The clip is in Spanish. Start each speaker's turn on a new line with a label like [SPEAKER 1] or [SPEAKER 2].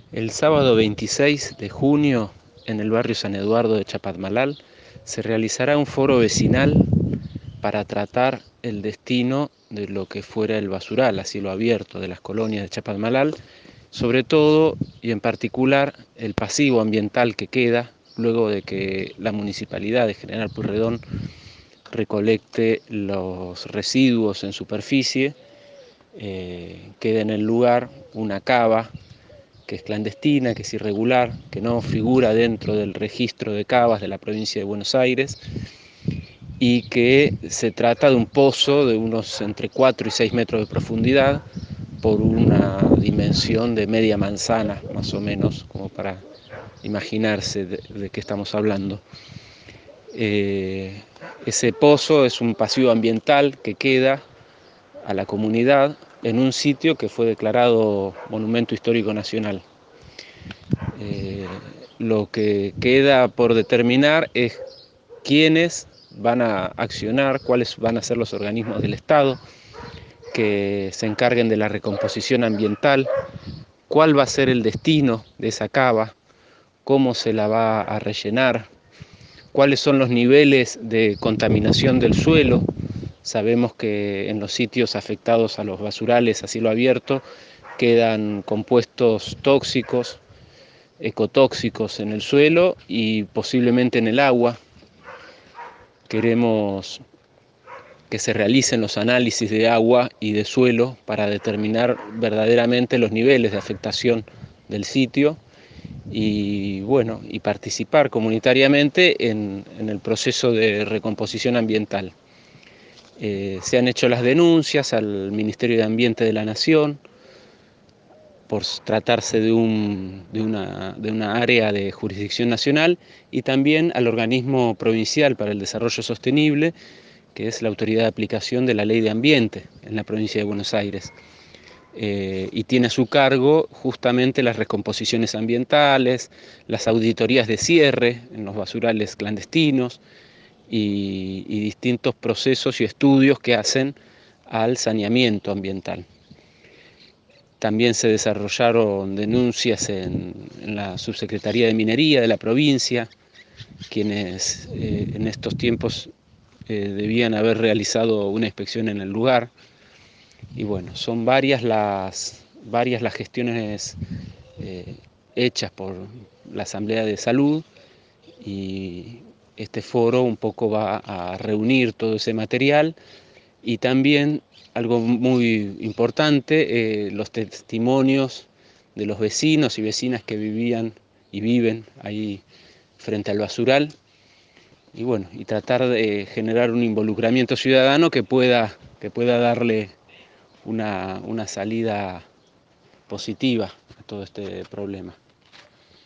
[SPEAKER 1] El sábado 26 de junio, en el barrio San Eduardo de Chapadmalal, se realizará un foro vecinal para tratar el destino de lo que fuera el basural a cielo abierto de las colonias de Chapadmalal, sobre todo y en particular el pasivo ambiental que queda luego de que la municipalidad de General Pueyrredón recolecte los residuos en superficie. Queda en el lugar una cava que es clandestina, que es irregular, que no figura dentro del registro de cavas de la provincia de Buenos Aires, y que se trata de un pozo de unos entre 4 y 6 metros de profundidad por una dimensión de media manzana, más o menos, como para imaginarse de qué estamos hablando. Ese pozo es un pasivo ambiental que queda a la comunidad en un sitio que fue declarado Monumento Histórico Nacional. Lo que queda por determinar es quiénes van a accionar, cuáles van a ser los organismos del Estado que se encarguen de la recomposición ambiental, cuál va a ser el destino de esa cava, cómo se la va a rellenar, cuáles son los niveles de contaminación del suelo. Sabemos que en los sitios afectados a los basurales a cielo abierto quedan compuestos tóxicos, ecotóxicos en el suelo y posiblemente en el agua. Queremos que se realicen los análisis de agua y de suelo para determinar verdaderamente los niveles de afectación del sitio y bueno, y participar comunitariamente en el proceso de recomposición ambiental. Se han hecho las denuncias al Ministerio de Ambiente de la Nación por tratarse de una área de jurisdicción nacional, y también al organismo provincial para el desarrollo sostenible, que es la autoridad de aplicación de la Ley de Ambiente en la provincia de Buenos Aires. Y tiene a su cargo justamente las recomposiciones ambientales, las auditorías de cierre en los basurales clandestinos y distintos procesos y estudios que hacen al saneamiento ambiental. También se desarrollaron denuncias en la Subsecretaría de Minería de la provincia, quienes en estos tiempos debían haber realizado una inspección en el lugar. Y bueno, son varias las gestiones hechas por la Asamblea de Salud, y este foro un poco va a reunir todo ese material y también algo muy importante, los testimonios de los vecinos y vecinas que vivían y viven ahí frente al basural, y bueno, y tratar de generar un involucramiento ciudadano que pueda darle una salida positiva a todo este problema.